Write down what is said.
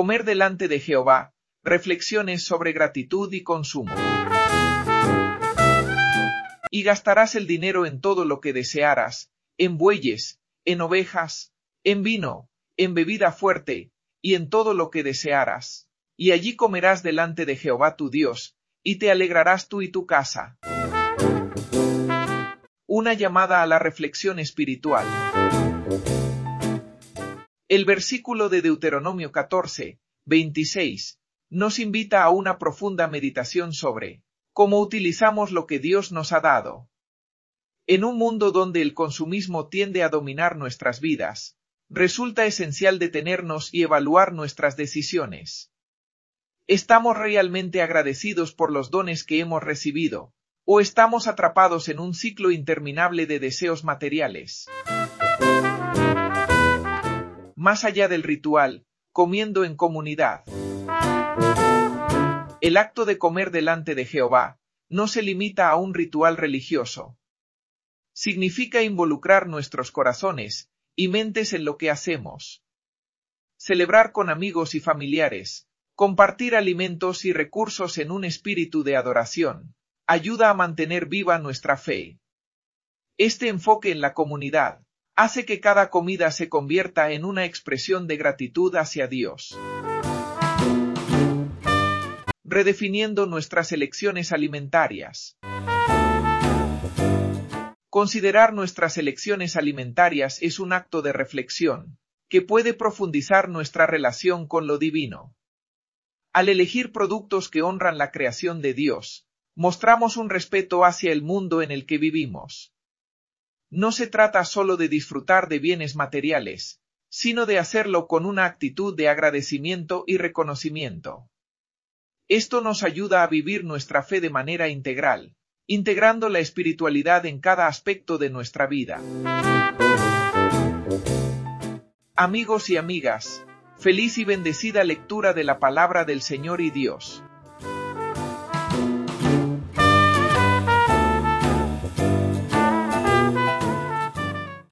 Comer delante de Jehová, reflexiones sobre gratitud y consumo. Y gastarás el dinero en todo lo que desearas, en bueyes, en ovejas, en vino, en bebida fuerte, y en todo lo que desearas. Y allí comerás delante de Jehová tu Dios, y te alegrarás tú y tu casa. Una llamada a la reflexión espiritual. El versículo de Deuteronomio 14, 26, nos invita a una profunda meditación sobre cómo utilizamos lo que Dios nos ha dado. En un mundo donde el consumismo tiende a dominar nuestras vidas, resulta esencial detenernos y evaluar nuestras decisiones. ¿Estamos realmente agradecidos por los dones que hemos recibido, o estamos atrapados en un ciclo interminable de deseos materiales? Más allá del ritual, comiendo en comunidad. El acto de comer delante de Jehová no se limita a un ritual religioso. Significa involucrar nuestros corazones y mentes en lo que hacemos. Celebrar con amigos y familiares, compartir alimentos y recursos en un espíritu de adoración, ayuda a mantener viva nuestra fe. Este enfoque en la comunidad hace que cada comida se convierta en una expresión de gratitud hacia Dios. Redefiniendo nuestras elecciones alimentarias. Considerar nuestras elecciones alimentarias es un acto de reflexión, que puede profundizar nuestra relación con lo divino. Al elegir productos que honran la creación de Dios, mostramos un respeto hacia el mundo en el que vivimos. No se trata solo de disfrutar de bienes materiales, sino de hacerlo con una actitud de agradecimiento y reconocimiento. Esto nos ayuda a vivir nuestra fe de manera integral, integrando la espiritualidad en cada aspecto de nuestra vida. Amigos y amigas, feliz y bendecida lectura de la palabra del Señor y Dios.